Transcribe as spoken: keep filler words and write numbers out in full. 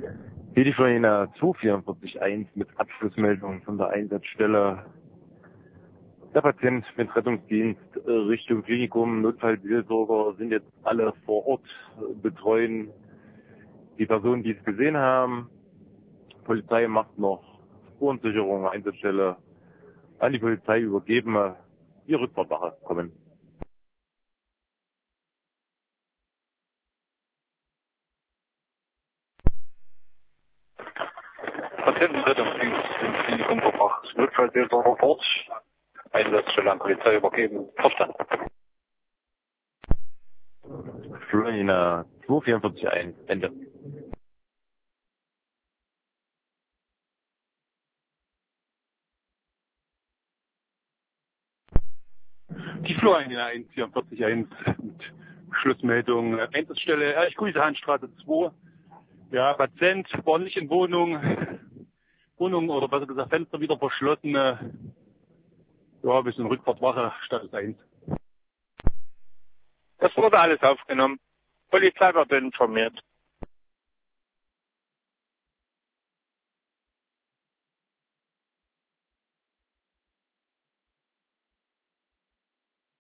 Telefon zwei vier vier eins mit Abschlussmeldung von der Einsatzstelle. Der Patient mit Rettungsdienst äh, Richtung Klinikum, Notfallseelsorger sind jetzt alle vor Ort, äh, betreuen die Personen, die es gesehen haben. Polizei macht noch Spurensicherung, Einsatzstelle an die Polizei übergeben, äh, die Rückfahrtwache kommen. Patientenrettungsdienst im Klinikum verbracht. Notfallseelsorger vor Ort. Einsatzstelle an Polizei übergeben. Verstanden. Florina zwei vier vier eins, Ende. Die Florina eins vier vier eins mit Schlussmeldung. Einsatzstelle Erich-Kuisehan-Straße zwei. Ja, Patient war nicht in Wohnung. Wohnung oder besser gesagt Fenster wieder verschlossen. Ja, wir sind Rückfahrtwache, Status eins. Das wurde alles aufgenommen. Polizei wird informiert.